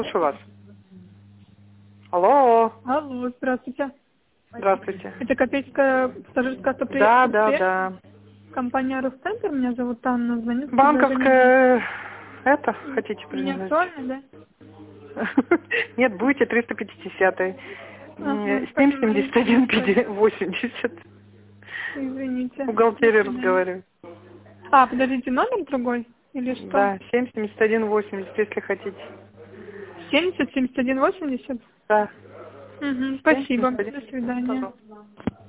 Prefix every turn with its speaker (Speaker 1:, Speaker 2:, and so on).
Speaker 1: Слушаю вас. Алло.
Speaker 2: Алло, здравствуйте.
Speaker 1: Здравствуйте.
Speaker 2: Это Копейская пассажирская автоприятие?
Speaker 1: Да.
Speaker 2: Компания Росцентр, меня зовут Анна, звоню.
Speaker 1: Банковская... Это хотите
Speaker 2: Не
Speaker 1: предложить?
Speaker 2: актуально, да?
Speaker 1: Нет, будете 350-й.
Speaker 2: Ага,
Speaker 1: 771-80.
Speaker 2: Извините.
Speaker 1: Бухгалтерия разговаривает.
Speaker 2: А, подождите, номер другой? Или что?
Speaker 1: Да, 771-80, если хотите.
Speaker 2: 70 71 80?
Speaker 1: Да.
Speaker 2: Угу, спасибо.
Speaker 1: 771.
Speaker 2: До свидания.
Speaker 1: Пожалуйста.